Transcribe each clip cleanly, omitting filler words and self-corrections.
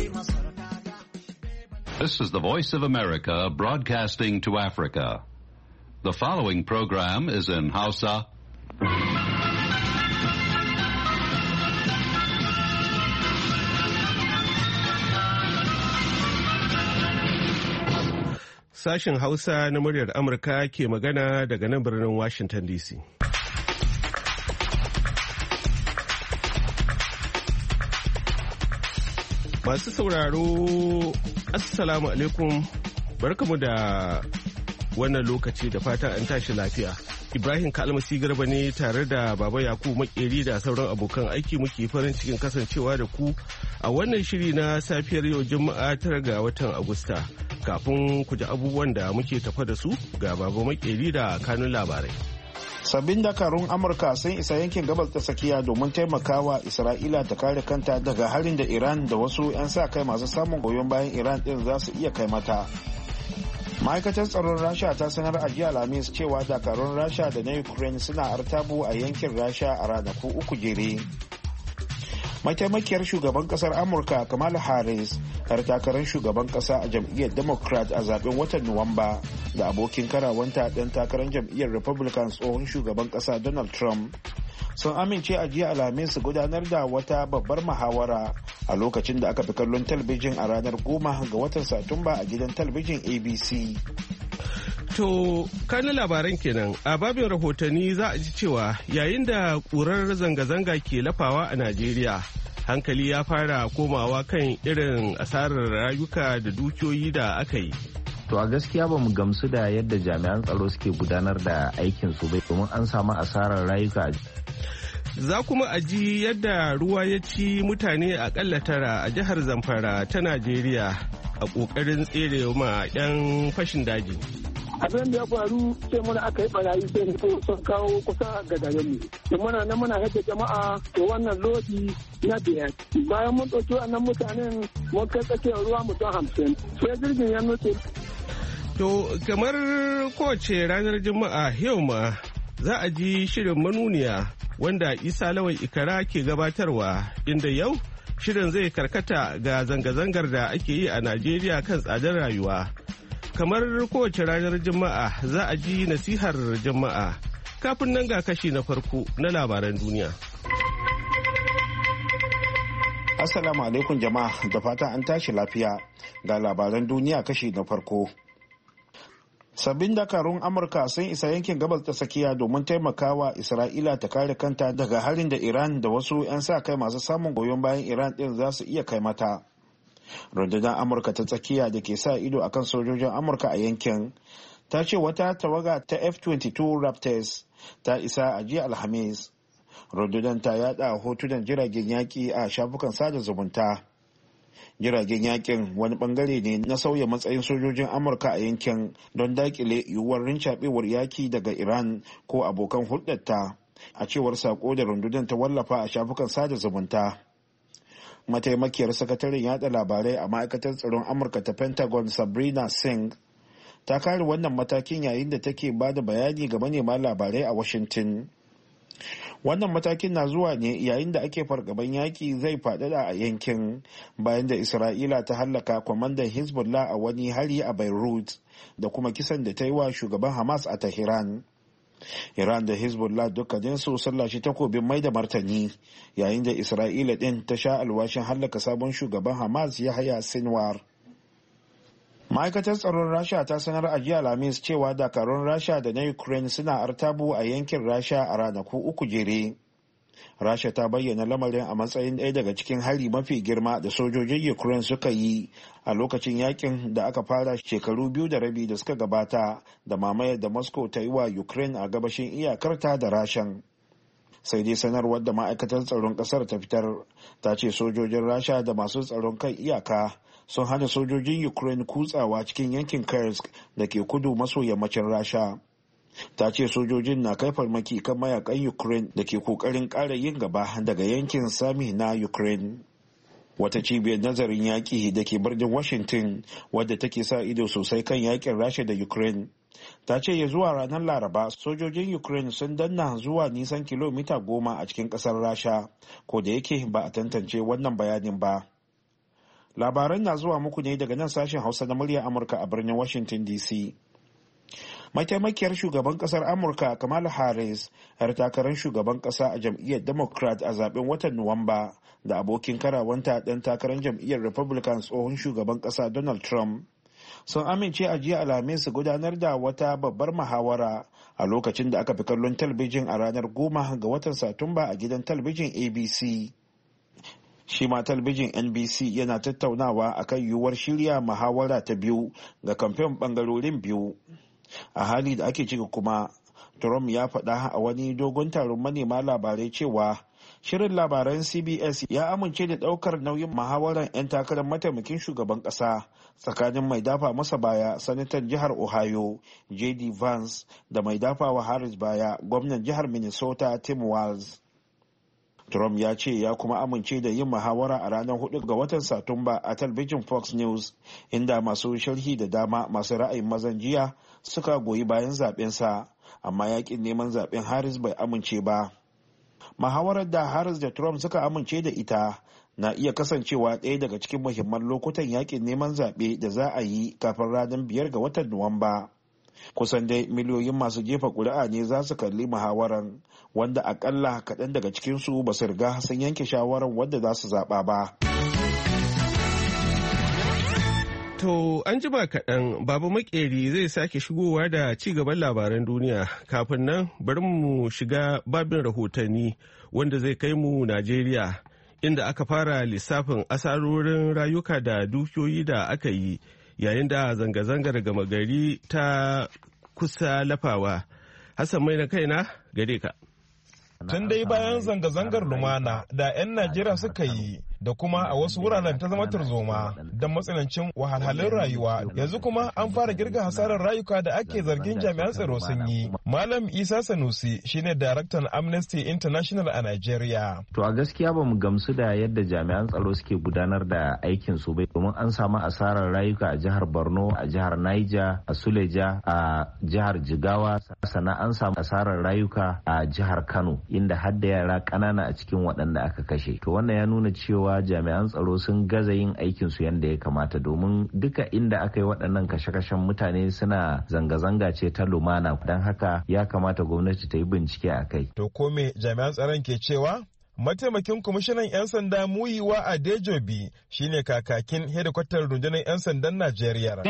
This is the Voice of America broadcasting to Africa. The following program is in Hausa. Sashen Hausa na muryar Amurka ke magana daga nan birnin Washington DC. Masu sauraro, Assalamu alaikum, barkamu da wannan lokaci da fatan an tashi lafiya. Ibrahim Kalmasi Garba ne tare da Baba Yakubu Makeri da sauran abokan aiki muke farin cikin kasancewa da ku a wannan shiri na safiyar yau Juma'a 9 ga watan Agusta. Kafin ku ji abubuwan da muke tafa da su ga Baba Makeri da kanun labarai. Sabbin dakarun Amurka sun isa yankin gabas ta tsakiya domin taimakawa Isra'ila ta kare kanta daga harin da Iran da wasu 'yan sa kai masu samun goyon bayan Iran din za su iya kai mata. Ma'aikatar tsaron Rasha ta sanar a jiya Alhamis cewa dakarun Rasha da na Ukraine suna artabu a yankin Rasha a ranaku 3 jere. Mataimakiyar shugaban kasar Amurka Kamala Harris har takarar shugaban kasa a jam'iyyar Democrat a zaben watan Nuwamba da abokin karawanta ɗan takarar jam'iyyar Republican tsohon shugaban kasa Donald Trump sun amince a jiya Alhamis su gudanar da wata babbar muhawara a lokacin da aka fi kallon talabijin a ranar 10 ga watan Satumba a gidan talabijin ABC. To, kanin labaran kenan a babin rahotanni za a ji cewa yayin da ƙurar zanga-zanga ke lafawa a Najeriya, hankali ya fara komawa kan irin asarar rayuka da dukiyoyi da aka yi. To a gaskiya ba mu gamsu da yadda jami'an tsaro suke gudanar da aikinsu bai domin an samu asarar rayuka. Za kuma a ji yadda ruwa ya ci mutane akalla 9 a jihar Zamfara ta Najeriya a ƙoƙarin tsere ma 'yan fashin daji. Abin da ya faru sai muna aka yi barayi sai sun kawo kusa ga garinmu da muna hajjar jama'a to wannan lodi na 5 bayan mun ɗauki wannan mutanen mun kai tsakiyar ruwa mutum 50 sai jirgin ya nuce. To kamar kowace ranar juma'a yau ma za a ji shirin manuniya wanda Isa Lawal Ikara ke gabatarwa inda yau shirin zai karkata ga zanga-zangar da ake yi a Najeriya kan tsadar rayuwa. Kamar kowace ranar Juma'a za a ji nasihar Juma'a. Kafin nan ga kashi na farko na labaran duniya. Assalamu alaikum jama'a da fatan an tashi lafiya ga labaran duniya kashi na farko. Sabbin dakarun Amurka sun isa yankin gabas ta tsakiya domin taimakawa Isra'ila ta kare kanta daga harin da Iran da wasu 'yan sa kai masu samun goyon bayan Iran din za su iya kai mata. Rundunar Amurka ta tsakiya da ke sa ido akan sojojin Amurka a yankin ta ce wata tawaga ta F-22 Raptors ta isa a jiya Alhamis. Rundunar ta yada hotunan jiragen yaki a shafukan sada zumunta. Jiragen yakin wani bangare ne na sauya matsayin sojojin Amurka a yankin don dakile yiwuwar rincaɓewar yaki daga Iran ko abokan hulɗarta, a cewar sako da rundunar ta wallafa a shafukan sada zumunta. Mataimakiyar sakataren yada labarai a ma'aikatar tsaron Amurka ta Pentagon Sabrina Singh ta kare wannan matakin yayin da take ba da bayani ga manema labarai a Washington. Wannan matakin na zuwa ne yayin da ake fargaban yaki zai faɗaɗa a yankin bayan da Isra'ila ta hallaka kwamandan Hezbollah a wani hari a Beirut da kuma kisan da ta yi wa shugaban Hamas a Tehran. Iran da Hezbollah dukkaninsu sun lashe takobin mai da martani yayin da Isra'ila din ta sha alwashin hallaka sabon shugaban Hamas Yahya Sinwar. Ma'aikatar tsaron Rasha ta sanar a jiya Alhamis cewa dakarun Rasha da na Ukraine suna artabu a yankin Rasha a ranaku 3 jere. Rasha ta bayyana lamarin a matsayin ɗaya daga cikin hari mafi girma da sojojin Ukraine suka yi a lokacin yakin da aka fara shekaru 2.5 da suka gabata da mamayar da Moscow ta yi wa Ukraine a gabashin iyakarta da Rashan. Sai dai sanarwar da ma'aikatar tsaron ƙasar ta fitar ta ce sojojin Rasha da masu tsaron kan iyaka sun hana sojojin Ukraine kutsawa cikin yankin Kursk da ke kudu maso yammacin Rasha. Ta ce sojojin na kai farmaki kan mayakan Ukraine da ke kokarin ƙara yin gaba daga yankin Sami na Ukraine. Wata cibiyar nazarin yaƙi da ke birnin Washington wadda take sa ido sosai kan yaƙin Rasha da Ukraine ta ce ya zuwa ranar Laraba sojojin Ukraine sun danna zuwa nisan kilomita 10 a cikin ƙasar Rasha, ko da yake ba a tantance wannan bayanin ba. Labaran na zuwa muku ne daga nan sashen Hausa na muryar Amurka a birnin Washington DC. Mataimakiyar shugaban kasar Amurka Kamala Harris, 'yar takarar shugaban kasa a jam'iyyar Democrat a zaben watan Nuwamba, da abokin karawanta ɗan takarar jam'iyyar Republican tsohon shugaban kasa Donald Trump, sun amince a jiya Alhamis su gudanar da wata babbar muhawara a lokacin da aka fi kallon talabijin a ranar 10 ga watan Satumba a gidan talabijin ABC. Shi ma talabijin NBC yana tattaunawa akan yiwuwar shirya muhawara ta biyu ga kamfen bangarorin biyu. A hali da ake ciki kuma, Trump ya faɗa a wani dogon taron manema labarai cewa shirin labaran CBS ya amince da ɗaukar nauyin muhawarar 'yan takarar mataimakin shugaban ƙasa tsakanin mai dafa masa baya sanatan jihar Ohio J.D. Vance da mai dafa wa Harris baya gwamnan jihar Minnesota Tim Walz. Trump ya ce ya kuma amince da yin muhawara a ranar 4 ga watan Satumba a talabijin Fox News, inda masu sharhi da dama masu ra'ayin mazan jiya suka goyi bayan zaɓensa, amma yakin neman zaɓen Harris bai amince ba. Muhawarar da Harris da Trump suka amince da ita na iya kasancewa ɗaya daga cikin muhimman lokutan yakin neman zaɓe da za a yi kafin ranar 5 ga watan Nuwamba. Kusan dai miliyoyin masu jefa ƙuri'a ne za su kalli muhawaran, wanda akalla kaɗan daga cikinsu ba su riga sun yanke shawarar wadda za su zaɓa ba. To an jima kaɗan Baba Makeri zai sake shigowa da ci gaban labaran duniya. Kafin nan bari mu shiga babin rahotanni wanda zai kai mu Najeriya, inda aka fara lissafin asarorin rayuka da dukiyoyi da aka yi yayin da zanga-zangar gama gari ta kusa lafawa. Hassan mai na kaina gare ka. Tun dai bayan zanga-zangar lumana da 'yan Najeriya suka yi da kuma a wasu wuraren ta zama tarzoma da matsanancin wahalhalun rayuwa, yanzu kuma an fara girga hasarar rayuka da ake zargin jami'an tsaro sun yi. Malam Isa Sanusi shine daraktan Amnesty International a Najeriya. To a gaskiya ba mu gamsu da yadda jami'an tsaro suke gudanar da aikin su bai, domin an samu asarar rayuka a jihar Borno, a jihar Niger, a Suleja, a jihar Jigawa, sannan an samu asarar rayuka a jihar Kano, inda har da yara ƙanana a cikin waɗanda aka kashe. To wannan ya nuna cewa jami'an tsaro sun gaza yin aikin su yadda ya kamata, domin duka inda aka yi waɗannan kashe-kashen mutane suna zanga-zanga ce ta lumana, don haka ya kamata gwamnati ta yi bincike a kai. To ko me jami'an tsaron ke cewa? Mataimakin kwamishinan 'yan sanda Muyiwa Adejobi shine kakakin hedikwatar rundunar 'yan sandan Najeriya.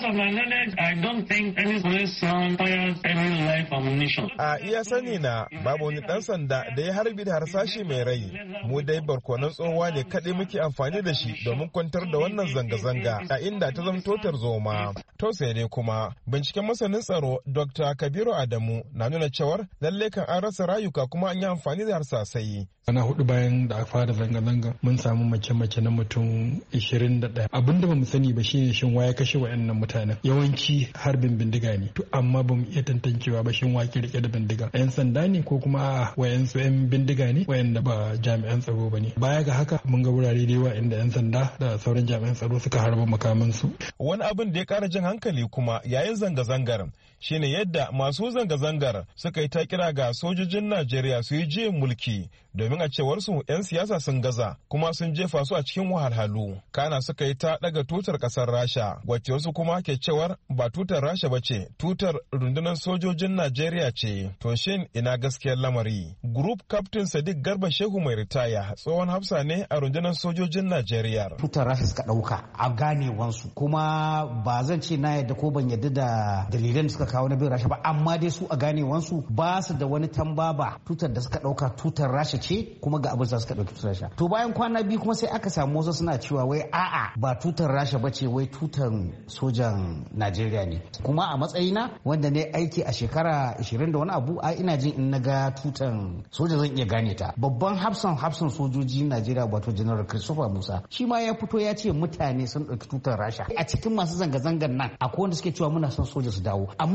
A iya sani na babu wani ɗan sanda da ya harbi da harsashi mai rai. Mu dai barkonon tsohuwa ne kaɗai muke amfani da shi domin kwantar da wannan zanga-zanga a inda ta zama totar zoma. To sai dai kuma binciken masanin tsaro Dr. Kabiru Adamu na nuna cewar lalle kan an rasa rayuka kuma an yi amfani da harsasai. Ana hudu bayan da aka fara zanga-zanga mun samu mace-mace na mutum 21. Abin da bamu sani ba shine shin waye kashe wayannan mutanen. Yawanci harbin bindiga ne. To amma bamu iya tantancewa ba shin wake rike da bindiga. 'Yan sanda ne ko kuma a'a wayansu 'yan bindiga ne wayanda ba jami'an tsaro bane. Baya ga haka mun ga wurare da yawa inda 'yan sanda da sauran jami'an tsaro suka harba makamansu. Wani abin da ya kara jin hankali kuma yayin zanga-zangar shine yadda masu zanga-zangar suka yi ta kira ga sojojin Najeriya su yi juyin mulki, domin a cewar su 'yan siyasa sun gaza kuma sun jefa su a cikin wahalhalu. Kana suka yi ta daga tutar kasar Rasha, wacce wasu kuma ke cewar ba tutar Rasha ba ce, tutar rundunar sojojin Najeriya ce. To shin ina gaskiyar lamari? Group Captain Sadiq Garba Shehu mai ritaya tsohon hafsa ne a rundunar sojojin Najeriya. Tutar Rasha suka dauka a ganewansu, kuma ba zan ce na yadda ko ban yadda da dalilan da suka kawo na bin Rasha ba, amma dai su a ganewansu ba su da wani tambaba. Tutar da suka dauka tutar Rasha ce, kuma ga abin da suka dauki tutar Rasha. To bayan kwana biyu kuma sai aka samu wasu suna cewa wai a'a ba tutar Rasha ba ce, wai tutar sojan Najeriya ne. Kuma a matsayina wanda ne aiki a shekara 20 da wani abu, a ina jin in naga tutan soja zan iya gane ta. Babban hafsan sojoji Najeriya wato General Christopher Musa shi ma ya fito ya ce mutane sun dauki tutar Rasha. A cikin masu zanga-zangar nan akwai wanda suke cewa muna son soja su dawo, amma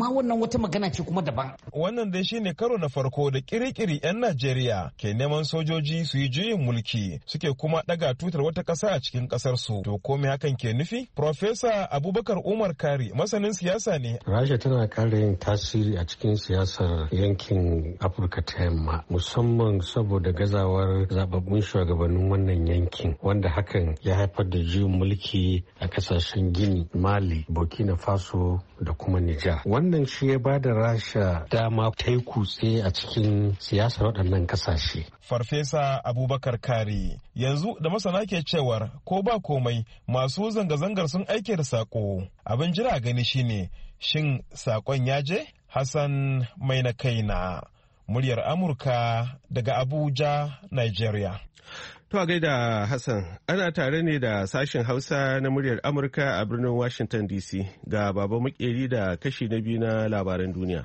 amma wannan wata magana ce kuma daban. Wannan dai shine karo na farko da kirikiri 'yan Najeriya ke neman sojoji su yi juyin mulki suke kuma daga tutar wata ƙasa a cikin ƙasar su. To ko me hakan ke nufi? Profesa Abubakar Umar Kari masanin siyasa ne. Rasha tana ƙara yin tasiri a cikin siyasar yankin Afirka ta Yamma, musamman saboda gazawar zababbun shugabannin wannan yankin, wanda hakan ya haifar da juyin mulki a kasashen Gini, Mali, Burkina Faso da kuma Nijar. Wannan shi ya ba da Rasha dama ta yi kutse a cikin siyasar waɗannan kasashe. Farfesa Abubakar Kari, yanzu da masana ke cewar ko ba komai masu zanga-zangar sun aike da sako. Abin jira gani shine shin sakon ya je? Hassan mai na kaina, muryar Amurka daga Abuja, Nigeria. To a gaida Hassan, ana tare ne da sashen Hausa na muryar Amurka a birnin Washington DC. Ga Baba Makeri da kashi na biyu na labaran duniya.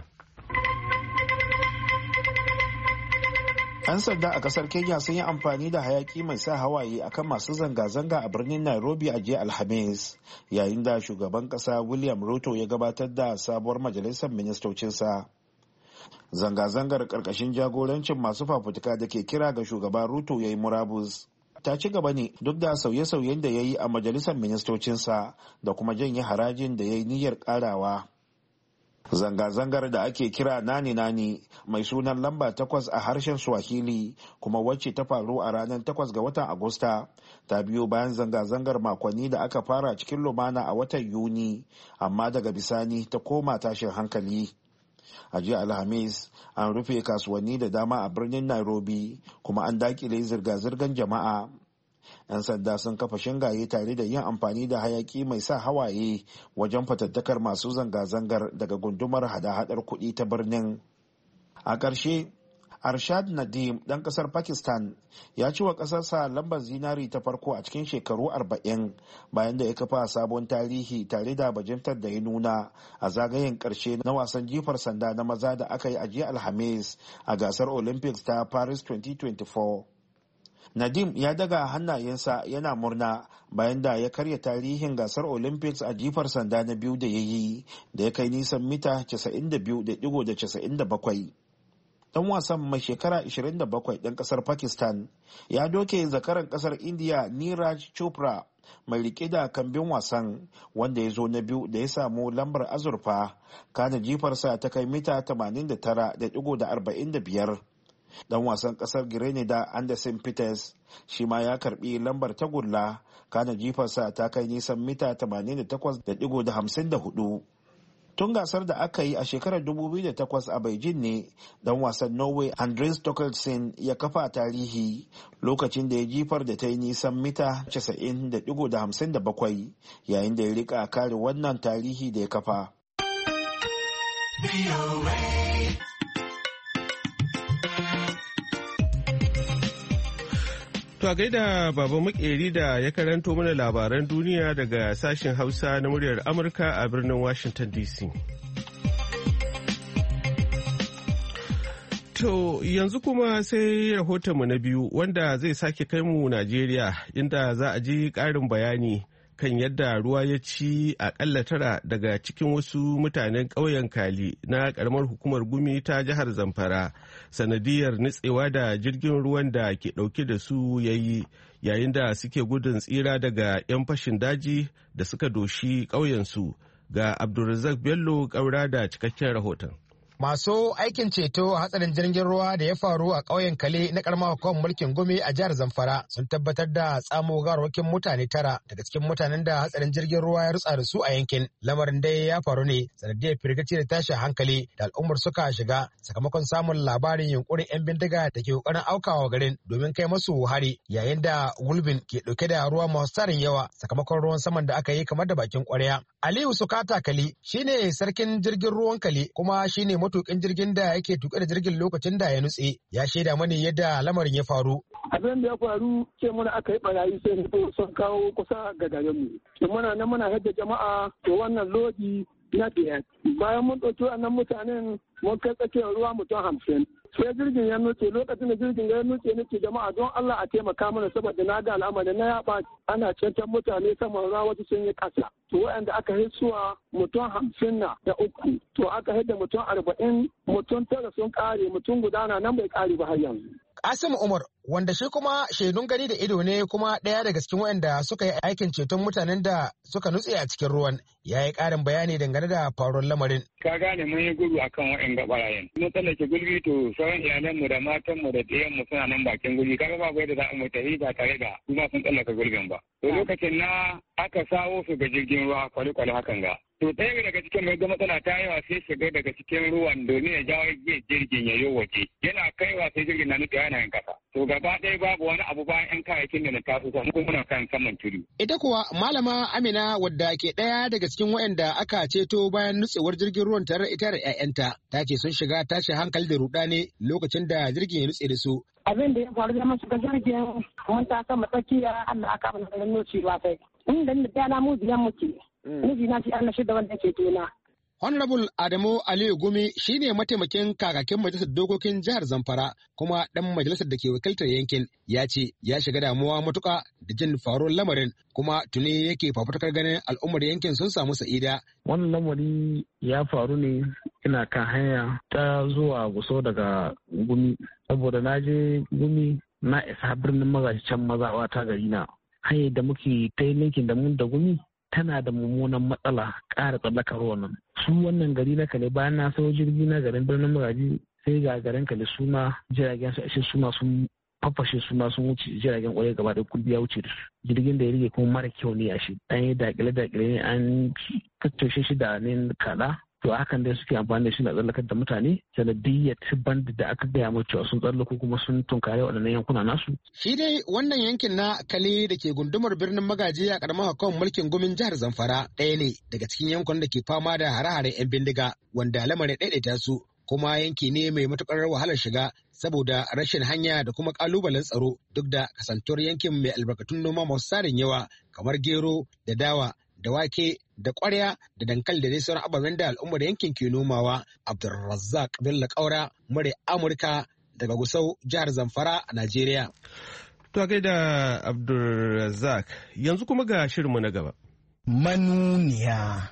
'Yan sanda a kasar Kenya sun yi amfani da hayaki mai sa hawaye akan masu zanga-zanga a birnin Nairobi a jiya Alhamis, yayin da shugaban kasa William Ruto ya gabatar da sabuwar majalisar ministocinsa. Zanga-zangar karkashin jagorancin masu fafutuka da ke kira ga shugaba Ruto ya yi murabus ta ci gaba ne duk da sauye-sauyen da ya yi a majalisar ministocinsa da kuma janye harajin da ya yi niyyar karawa. Zanga-zangar da ake kira nani-nani mai sunan lamba 8 a harshen Swahili kuma wacce ta faru a ranar 8 ga watan Agusta ta biyo bayan zanga-zangar makonni da aka fara cikin lumana a watan Yuni, amma daga bisani ta koma tashin hankali. A jiya Alhamis an rufe kasuwanni da dama a birnin Nairobi kuma an dakile zirga-zirgar jama'a. 'Yan sanda sun kafa shingaye tare da yin amfani da hayaki mai sa hawaye wajen fatattakar masu zanga-zangar daga gundumar hada-hadar kuɗi ta birnin. A ƙarshe, Arshad Nadim ɗan ƙasar Pakistan ya ci wa ƙasarsa lambar zinari ta farko a cikin shekaru 40 bayan da ya kafa sabon tarihi tare da bajintar da ya nuna a zagayen ƙarshe na wasan jifar sanda na maza da aka yi a jiya Alhamis a gasar Olympics ta Paris 2024. Nadim ya daga hannayensa yana murna bayan da ya karya tarihin gasar Olympics a jifar sanda na biyu da ya yi da ya kai nisan mita 92.97. Dan wasan mai shekara 27 ɗan ƙasar Pakistan ya doke zakaran ƙasar India Neeraj Chopra mai rike da kambin wasan wanda ya zo na biyu da ya samu lambar azurfa, kana jifarsa ta kai mita 89.45. Dan wasan ƙasar Grenada Anderson Peters shi ma ya karbi lambar tagulla, kana jifarsa ta kai nisan mita 88.54. Tun gasar da aka yi a shekarar 2008 a Beijing ne dan wasan Norway Andreas Stokkelsen ya kafa tarihi lokacin da ya jifar da ta yi nisan mita 90.57 yayin da ya rika kare wannan tarihi da ya kafa. To a gaida Baba Makeri da ya karanto mana labaran duniya daga sashen Hausa na muryar Amurka a birnin Washington DC. To yanzu kuma sai rahotonmu na biyu wanda zai sake kai mu Najeriya, inda za a ji ƙarin bayani kan yadda ruwa ya ci akalla tara daga cikin wasu mutanen ƙauyen Kali na ƙaramar hukumar Gumi ta jihar Zamfara sanadiyar nutsewa da jirgin ruwan da ke ɗauke da su yayi yayin da suke gudun tsira daga 'yan fashin daji da suka doshi ƙauyensu. Ga Abdulrazak Bello ƙaura da cikakken rahoton. Masu aikin ceto a hatsarin jirgin ruwa da ya faru a ƙauyen Kale na ƙaramar hukumar mulkin Gumi a jihar Zamfara sun tabbatar da tsamo gawarwakin mutane tara daga cikin mutanen da hatsarin jirgin ruwa ya rutsa da su a yankin. Lamarin dai ya faru ne sanadiyar firgici da tashin hankali da al'ummar suka shiga sakamakon samun labarin yunkurin 'yan bindiga da ke kokarin aukawa garin domin kai masu hari, yayin da gulbin ke ɗauke da ruwa masu tarin yawa sakamakon ruwan saman da aka yi kamar da bakin ƙwarya. Aliyu Sukata Kali shine sarkin jirgin ruwan Kali kuma shine matukin jirgin da yake tuƙe da jirgin lokacin da ya nutse, ya shaida mani yadda lamarin ya faru. Abin da ya faru ce muna aka yi barayi sai sun kawo kusa ga garinmu. Muna nan muna hadda jama'a to wannan lodi na biyar. Bayan mun ɗauki wannan mutanen mun kai tsakiyar ruwa mutum 50. Sai jirgin ya nuce, lokacin da jirgin ya nuce nake jama'a don Allah a taimaka mana saboda na ga al'amari na yaba ana cancan mutane saman ruwa wasu sun yi ƙasa. To waɗanda aka hisuwa mutum 53, to aka hidda mutum 40, mutum 9 sun ƙare, mutum gudana nan bai ƙare ba har yanzu. Asim Umar, wanda shi kuma shaidun gani da ido ne kuma ɗaya daga cikin waɗanda suka yi aikin ceton mutanen da suka nutse a cikin ruwan, ya yi ƙarin bayani dangane da faruwar lamarin. Ka gane mun yi gudu akan waɗanda ɓarayen. Mun tsallake gulbi to sauran iyalanmu da matanmu da ɗiyanmu suna nan bakin gulbi. Kaga babu yadda za mu tafi ba tare da kuma sun tsallaka gulbin ba. To lokacin na aka sawo su ga jirgin ruwa kwale-kwale hakan ga. To ɗaya daga cikin mai ga matsala ta yawa sai shiga daga cikin ruwan domin ya jawo jirgin ya yi waje. Yana kaiwa sai jirgin na nufi yana yin kasa. To gaba ɗaya babu wani abu bayan 'yan kayayyakin da na taso kuma muna kan saman tudu. Ita kuwa Malama Amina wadda ke ɗaya daga cikin waɗanda aka ceto bayan nutsewar jirgin ruwan tare ita da 'ya'yanta ta ce sun shiga tashin hankali da rudani lokacin da jirgin ya nutse da su. Abin da ya faru da masu ga jirgin mun ta sama tsakiya Allah aka mana da noci ba sai. Inda da na mu biyan muke. Miji na shi Allah shi da wanda ke tona. Honorable Adamu Aliyu Gumi shine mataimakin kakakin majalisar dokokin jihar Zamfara kuma ɗan majalisar da ke wakiltar yankin ya ce ya shiga damuwa matuƙa da jin faruwar lamarin kuma tuni yake fafutukar ganin al'ummar yankin sun samu sa'ida. Wannan lamari ya faru ne ina kan hanya ta zuwa Gusau daga Gumi saboda na je Gumi na isa birnin Magaji can mazaɓa ta gari na. Hanyar da muke ta yankin da mun da Gumi tana da mummunan matsala ƙara tsallakar wannan. Su wannan gari na Kale bayan na sau jirgi na garin birnin Magaji sai ga garin Kale suma jiragen su ashe suma sun fafashe suma sun wuce jiragen kwarai gaba da kulbi ya wuce da su. Jirgin da ya rige kuma mara kyau ne ashe. An yi dakile-dakile ne an kaccoshe shi da ne kaɗa. To hakan dai suke amfani da shi na tsallakar da mutane sanadiyyar band da aka gaya mu cewa sun tsallako kuma sun tunkare waɗannan yankuna nasu. Shi dai wannan yankin na Kale da ke gundumar birnin Magaji a ƙaramar hukumar mulkin gumin jihar Zamfara ɗaya ne daga cikin yankunan da ke fama da hare-haren 'yan bindiga wanda lamarin ɗaiɗaita su kuma yanki ne mai matuƙar wahalar shiga saboda rashin hanya da kuma ƙalubalen tsaro duk da kasantuwar yankin mai albarkatun noma masu tarin yawa kamar gero da dawa da wake da ƙwarya da dankali da dai sauran ababen da al'ummar yankin ke nomawa. Abdulrazzaq Bello Kaura, murya Amurka daga Gusau, jihar Zamfara a Najeriya. To gaida Abdulrazzaq, yanzu kuma ga shirinmu na gaba. Manuniya.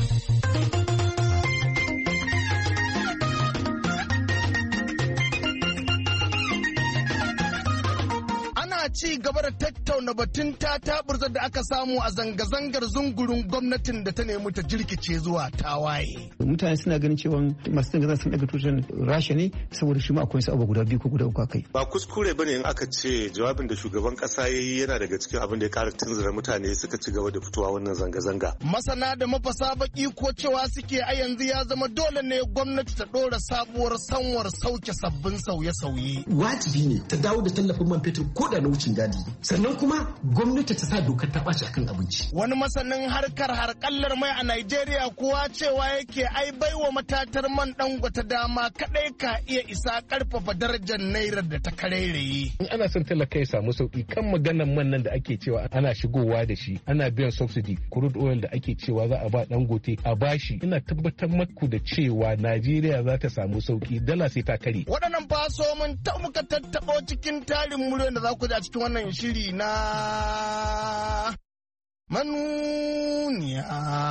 ci gaba da tattauna batun tataburzar da aka samu a zanga-zangar zungurin gwamnatin da ta nemi ta jirkice zuwa tawaye. Mutane suna ganin cewa masu zanga-zanga sun daga tutar Rasha ne saboda shi ma akwai wasu abu guda biyu ko guda uku akai. Ba kuskure bane in aka ce jawabin da shugaban kasa ya yi yana daga cikin abin da ya kara tunzura mutane suka ci gaba da fitowa wannan zanga-zanga. Masana da mafasa baki ko cewa suke a yanzu ya zama dole ne gwamnati ta ɗora sabuwar sanwar sauke sabbin sauye-sauye. Wajibi ne ta dawo da tallafin man fetur ko da na wucin gadi. Sannan kuma gwamnati ta sa dokar ta ɓaci akan abinci. Wani masanin harkallar mai a Najeriya kuwa cewa yake ai baiwa matatar man Dangote dama kadai ka iya isa karfafa darajar naira da ta kareraye. In ana son talaka ya samu sauki kan maganan man nan da ake cewa ana shigowa da shi ana biyan subsidy crude oil da ake cewa za a ba Dangote a bashi ina tabbatar maku da cewa Najeriya za ta samu sauki dala sai ta kare. Waɗannan faso mun ta muka tattaɓo cikin tarin muryoyin da za ku ji a cikin wannan shiri na manuniya.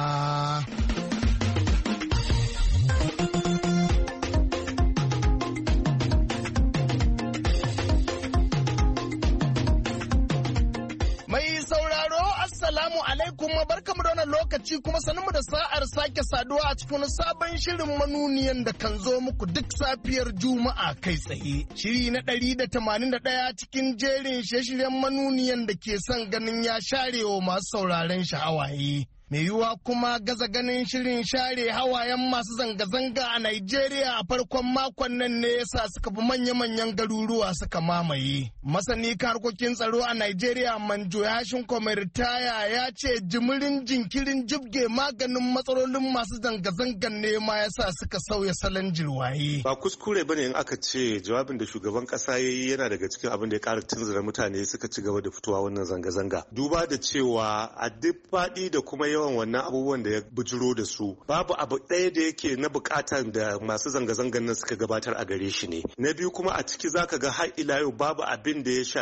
Assalamu alaikum barkamu da wannan lokaci kuma sanin mu da sa'ar sake saduwa a cikin sabon shirin manuniyan da kan zo muku duk safiyar Juma'a kai tsaye. Shiri na 181 cikin jerin shirye-shiryen manuniyan da ke son ganin ya sharewa masu sauraren sha'awaye. Mai yiwuwa kuma gaza ganin shirin share hawayen masu zanga-zanga a Najeriya a farkon makon nan ne yasa suka bi manya-manyan garuruwa suka mamaye. Masani harkokin tsaro a Najeriya Manjo Yashin Ritaya ya ce jimirin jinkirin jibge maganin matsalolin masu zanga-zangan ne ma yasa suka sauya salon jirwaye. Ba kuskure bane in aka ce jawabin da shugaban kasa ya yi yana daga cikin abin da ya ƙara tunzura mutane suka ci gaba da fitowa wannan zanga-zanga. Duba da cewa a duk faɗi da kuma yawan yawan wannan abubuwan da ya bujiro da su babu abu ɗaya da yake na bukatar da masu zanga-zangan nan suka gabatar a gare shi ne. Na biyu kuma a ciki zaka ga har ila yau babu abin da ya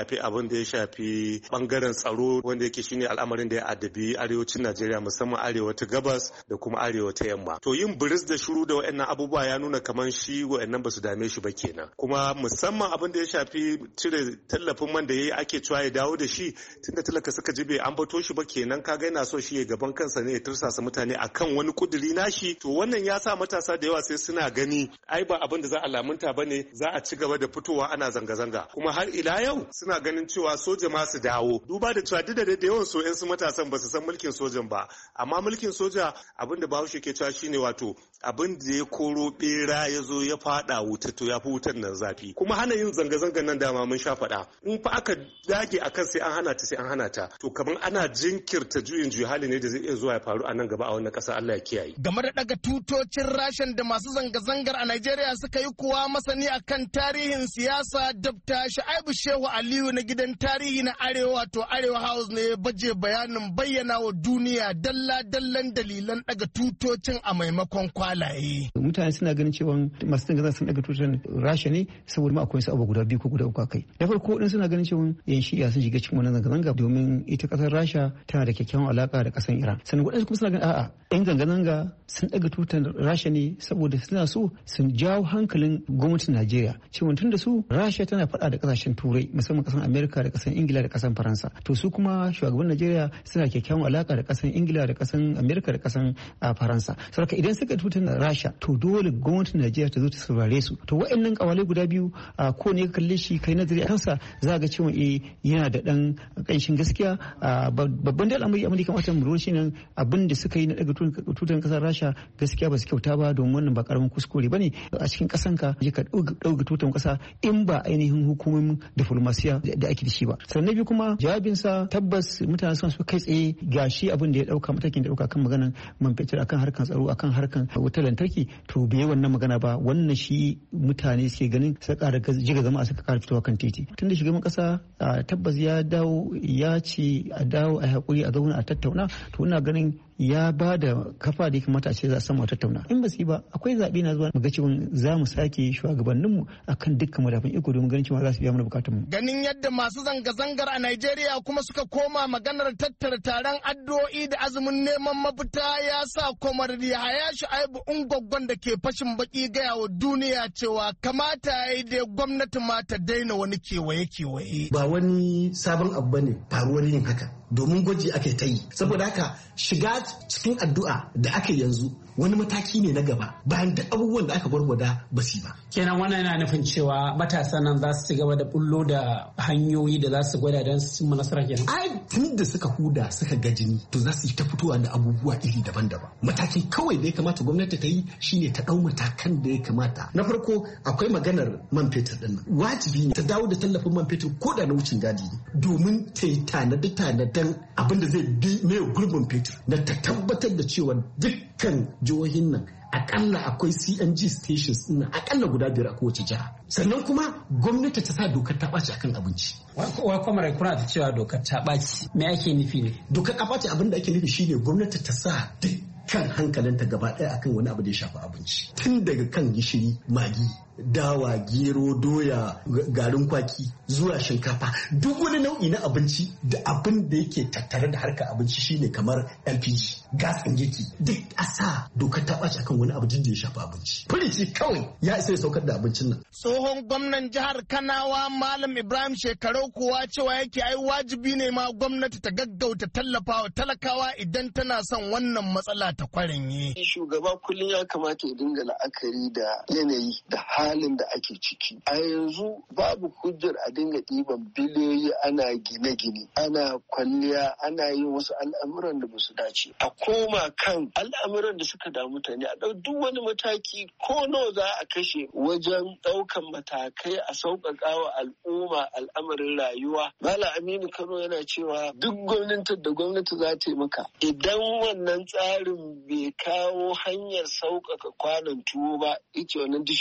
shafi bangaren tsaro wanda yake shine al'amarin da ya addabi arewacin Najeriya musamman arewa ta gabas da kuma arewa ta yamma. To yin biris da shiru da waɗannan abubuwa ya nuna kamar shi waɗannan ba su dame shi ba kenan. Kuma musamman abin da ya shafi cire tallafin man da yayi ake cewa ya dawo da shi tunda talaka suka ji bai ambato shi ba kenan kaga yana so shi ya gaban kansa ne ya tursasa mutane akan wani kuduri nashi. To wannan ya sa matasa da yawa sai suna gani ai ba abin da za a lamunta bane, za a ci gaba da fitowa ana zanga-zanga. Kuma har ila yau suna ganin cewa soja ma su dawo, duba da cewa duk da yawan so yan su matasan ba su san mulkin sojan ba, amma mulkin soja abin da Bahaushe ke cewa shine wato abin da ya koro bera ya zo ya fada wuta to ya fi wutan nan zafi. Kuma hana yin zanga-zangan nan dama mun sha faɗa, in fa aka dage akan sai an hana ta to kamar ana jinkirta juyin juyi hali ne da zai iya zuwa ya faru a nan gaba a wannan ƙasa, Allah ya kiyaye. Game da daga tutocin rashin da masu zanga-zangar a Najeriya suka yi kuwa masani akan tarihin siyasa Dr. Shu'aibu Shehu Aliyu na gidan tarihi na Arewa wato Arewa House ne baje bayanin bayyana wa duniya dalla-dallan dalilan daga tutocin a maimakon kwalaye. Mutane suna ganin cewa masu zanga-zanga sun daga tutocin Rasha ne saboda ma akwai wasu abu guda biyu ko guda uku kai. Da farko din suna ganin cewa yan shi'a sun shiga cikin wannan zanga-zanga domin ita kasar Rasha tana da kyakkyawan alaka da kasar Iran. Sannan wadansu kuma suna ganin a'a yan zanga-zanga sun daga tutar Rasha ne saboda suna so su jawo hankalin gwamnatin Najeriya cewa tun da su Rasha tana faɗa da kasashen Turai musamman kasar Amerika da kasar Ingila da kasar Faransa. To su kuma shugaban Najeriya suna kyakkyawan alaka da kasar Ingila da kasar Amerika da kasar Faransa. Saboda idan suka tutar Rasha to dole gwamnatin Najeriya ta zo ta saurare su. To waɗannan kawalai guda biyu ko ne ka kalle shi kai nazari a kansa za ga cewa yana da dan kanshin gaskiya. Babban da al'amari amma kamata mu lura shine abin da suka yi na daga tutar kasar Rasha gaskiya ba su kyauta ba domin wannan ba karamin kuskure bane a cikin kasan ka je ka dauka tutar kasa in ba ainihin hukumomin diplomasiya da ake da shi ba. Sannan biyu kuma jawabinsa tabbas mutane suna so kai tsaye gashi abin da ya dauka matakin da dauka kan maganan man fetur akan harkan tsaro akan harkan wutar lantarki to bai wannan magana ba. Wannan shi mutane suke ganin sai ƙara jiga zama a suka ƙara fitowa kan titi tunda shugaban kasa tabbas ya dawo ya ce a dawo a hakuri a zauna a tattauna to ina ganin ya ba da kafa da ya kamata a ce za a samu tattauna. In ba su yi ba akwai zaɓe na zuwa mu ga cewa za mu sake shugabanninmu akan dukkan madafin iko domin ganin cewa za su biya mana bukatunmu. Ganin yadda masu zanga-zangar a Najeriya kuma suka koma maganar tattara taron addu'o'i da azumin neman mafita ya sa Komar Yahaya Shu'aibu Ungwaggon da ke fashin baki gaya wa duniya cewa kamata ya yi da gwamnati ma ta daina wani kewaye-kewaye. Ba wani sabon abu bane faruwar yin haka domin gwaji ake ta yi saboda haka shiga cikin addu'a da aka yanzu wani mataki ne na gaba bayan da abubuwan da aka gwargwada ba su ba. Kenan wannan yana nufin cewa matasan nan za su ci gaba da bullo da hanyoyi da za su gwada don su cimma nasara kenan. Ai tun da suka huda suka ga jini to za su yi ta fitowa da abubuwa iri daban-daban. Matakin kawai da ya kamata gwamnati ta yi shine ta ɗau matakan da ya kamata. Na farko akwai maganar man fetur ɗin nan. Wajibi ne ta dawo da tallafin man fetur ko da na wucin gadi domin ta yi tanade-tanaden abin da zai bi mai gurbin fetur na ta tabbatar da cewa dukkan jihohin nan akalla akwai CNG stations ɗin akalla guda 5 a kowace jiha. Sannan kuma gwamnati ta sa dokar ta ɓaci akan abinci. Wai kuma kuna ta cewa dokar ta ɓaci me ake nufi ne? Dokar ta ɓaci abin da ake nufi shine gwamnati ta sa kan hankalinta gaba ɗaya akan wani abu da ya shafi abinci. Tun daga kan gishiri, magi, dawa, gero, doya, garin kwaki zuwa shinkafa duk wani nau'i na abinci da abin da yake tattare da harkar abinci shine kamar LPG, gas ɗin girki duk a sa dokar ta ɓaci akan wani abu da ya shafi abinci. Firici kawai ya isa ya saukar da abincin nan. Tsohon gwamnan jihar Kanawa Malam Ibrahim Shekarau kuwa cewa yake ai wajibi ne ma gwamnati ta gaggauta tallafawa talakawa idan tana son wannan matsala ta kwarenye. Shugaba kullum ya kamata ya dinga la'akari da yanayi da halin da ake ciki. A yanzu babu hujjar a dinga ɗiban biliyoyi ana gine-gine, ana kwalliya, ana yin wasu al'amuran da ba su dace. A koma kan al'amuran da suka damu mutane, a ɗau duk wani mataki ko nawa za a kashe wajen ɗaukan matakai a sauƙaƙa wa al'umma al'amarin rayuwa. Malam Aminu Kano yana cewa duk gwamnati za ta yi maka. Idan wannan tsarin bai kawo hanyar sauƙaƙa kwanon tuwo ba, ita wannan dishirme ne.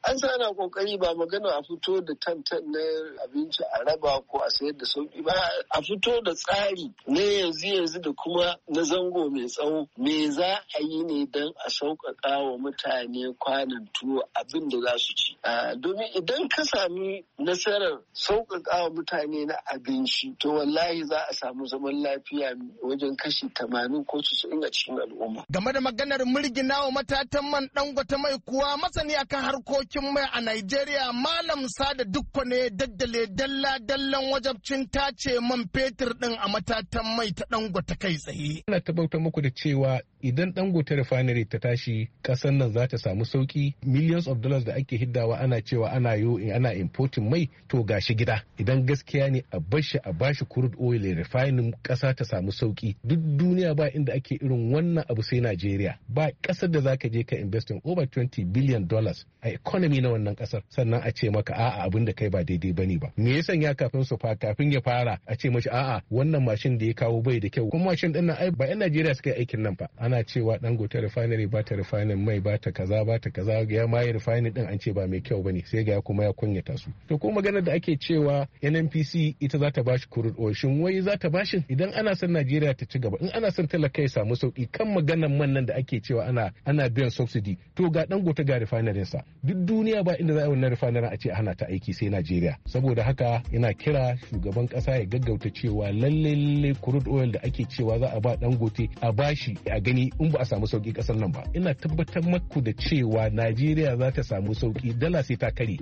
an sa ana kokari ba magana a fito da tantan na abinci a raba ko a sayar da sauki ba, a fito da tsari na yanzu da kuma na zango mai tsawo. Me za a yi ne don a sauƙaƙa wa mutane kwanan tuwo abin da za su ci. Domin idan ka sami nasarar sauƙaƙa wa mutane na abinci, to wallahi za a samu zaman lafiya wajen kashi 80 ko 90 a cikin al'umma. Game da maganar murgina wa matatan man Dangote mai kuwa masani akan harkokin mai a Najeriya Malam Sada Dukko ne daddale dalla-dallan wajabcin tace man fetur din a matatan mai ta Dangote kai tsaye. Ina tabbatar muku da cewa idan Dangote refinery ta tashi kasan nan za ta samu sauki, millions of dollars da ake hiddawa ana cewa ana importing mai to gashi gida. Idan gaskiya ne a bashi crude oil refining kasa ta samu sauki. Duk duniya ba inda ake irin wannan abu sai Najeriya. Ba kasar da zaka je ka investing over $20 billion a economy na wannan kasar sannan a ce maka a'a abin da kai ba daidai bane ba. Me yasa ya kafin ya fara a ce mashi a'a wannan mashin da ya kawo bai da kyau. Kuma mashin din nan ba 'yan Najeriya suka yi aikin nan fa. Ana cewa Dangote refinery ba ta refining mai ba ta kaza ya ma yi refining din an ce ba mai kyau bane sai ga kuma ya kunyata su. To ko magana da ake cewa NNPC ita za ta bashi crude oil shin wai za ta bashin idan ana son Najeriya ta ci gaba in ana son talaka ya samu sauki kan maganan man nan da ake cewa ana biyan subsidy to ga Dangote ga refinery sa duk duniya ba inda za a yi wannan refinery a ce hana ta aiki sai Najeriya. Saboda haka ina kira shugaban kasa ya gaggauta cewa lalle crude oil da ake cewa za a ba Dangote a bashi a gani in ba a samu sauki kasar nan ba. Ina tabbatar maku da cewa Najeriya za ta samu sauki dala sai ta kare.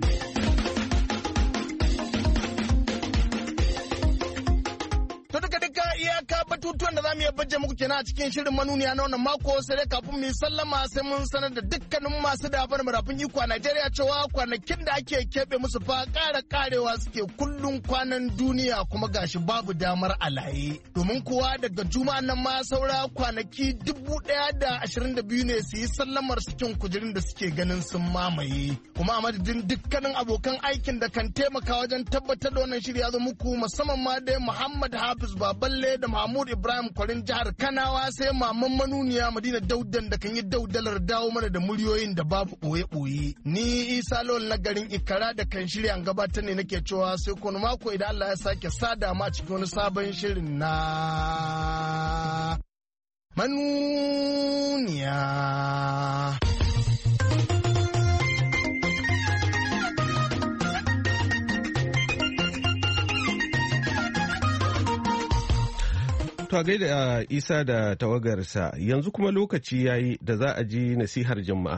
Batutuwan da za mu iya bajje muku kenan a cikin shirin manuniya na wannan mako sai dai kafin mu yi sallama sai mun sanar da dukkanin masu dafar marafin iko a Najeriya cewa kwanakin da ake keɓe musu fa ƙara ƙarewa suke kullum kwanan duniya kuma gashi babu damar alaye. Domin kuwa daga juma'a nan ma saura kwanaki 1,022 ne su yi sallamar cikin kujerun da suke ganin sun mamaye. Kuma a madadin dukkanin abokan aikin da kan taimaka wajen tabbatar da wannan shiri ya zo muku musamman ma dai Muhammad Hafiz Baballe da Mahmud Ibrahim Kwarin jihar Kanawa sai maman manuniya Madina Daudan da kan yi daudalar dawo mana da muryoyin da babu ɓoye-ɓoye. Ni Isa Lawal na garin Ikara da kan shirya gabatar ne nake cewa sai kuma mako idan Allah ya sake sada ma cikin wani sabon shirin na manuniya. To gaida Isa da tawagarsa yanzu kuma lokaci yayi da za a ji nasihar Juma'a.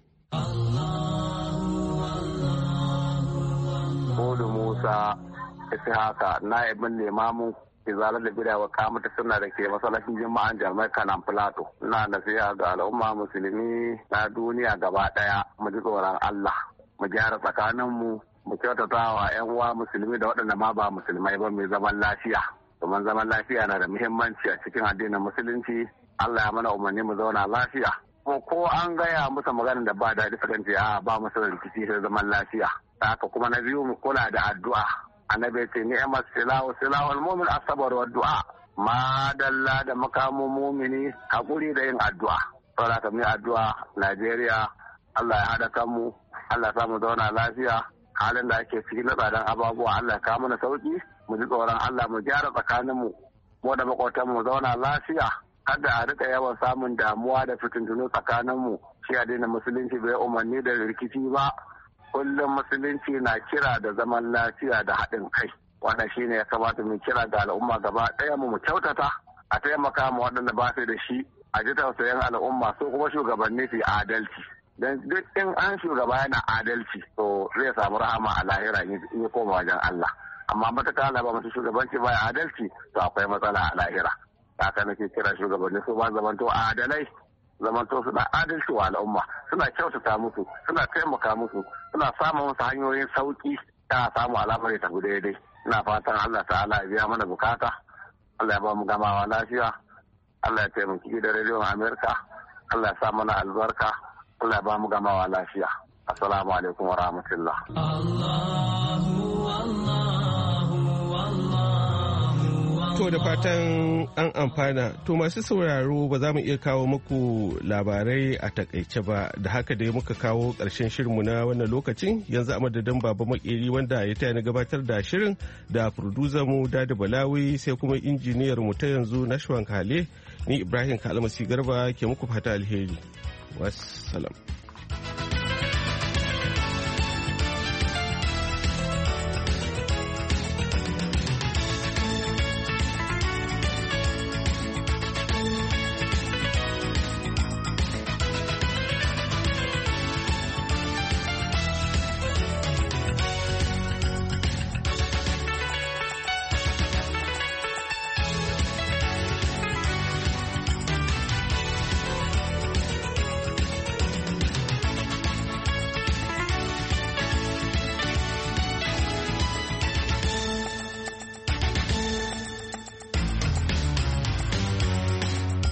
Bodu Musa Ishaka na'ibin limamin izalar da bida wa kamata suna da ke masallacin Juma'an Jami'ar Kanan Plateau. Ina nasiha ga al'umma musulmi na duniya gaba daya mu ji tsoron Allah, mu gyara tsakaninmu, mu kyautata wa 'yan uwa musulmi da waɗanda ma ba musulmai ba mai zaman lafiya. Domin zaman lafiya na da muhimmanci a cikin addinin musulunci. Allah ya mana umarni mu zauna lafiya. Ko an gaya musu maganar da ba daɗi sukan ce a ba musu rikici sai zaman lafiya. Haka kuma na biyu mu kula da addu'a. Annabi ce ni'mat silahul mu'min as-sabr wa du'a. Madalla da makamun mumini hakuri da yin addu'a. Saboda ka mu addu'a Najeriya Allah ya hada kanmu, Allah ya samu zauna lafiya. Halin da ake ciki na tsadan ababuwa Allah ya kawo mana sauki. Mu ji tsoron Allah mu gyara tsakaninmu mu da makwautanmu zauna lafiya kada a rika yawan samun damuwa da fitintunu tsakaninmu. Shi addinin musulunci bai umarni da rikici ba, kullum musulunci na kira da zaman lafiya da haɗin kai. Wannan shine ya kamata mu kira ga al'umma gaba ɗaya mu kyautata a taimaka mu waɗanda ba su da shi, a ji tausayin al'umma su kuma shugabanni su adalci. Dan duk in an shugaba yana adalci to zai samu rahama a lahira in ya koma wajen Allah. Amma mataka Allah ba mutu shugabanci ba adalci to akwai matsala a lahira. Haka nake kira shugabanni su ba zamanto adalai, zamanto suna adalci wa al'umma, suna kyautata musu, suna taimaka musu, suna samun musu hanyoyin sauki ta samu alamar ta daidai. Ina fatan Allah ta'ala ya biya mana bukata, Allah ya ba mu gamawa lafiya, Allah ya taimaki da rediyon Amerika, Allah ya sa mana albarka, Allah ya ba mu gamawa lafiya. Assalamu alaikum wa rahmatullah. To da fatan an amfana. To masu sauraro ba za mu iya kawo muku labarai a takaice ba, da haka dai muka kawo ƙarshen shirinmu na wannan lokacin. Yanzu a madadin Baba Makeri wanda ya taya na gabatar da shirin, da producer mu Dadi Balawi, sai kuma injiniyar mu ta yanzu Nashwan Kale. Ni Ibrahim Kalmasi Garba ke muku fata alheri. Wassalam.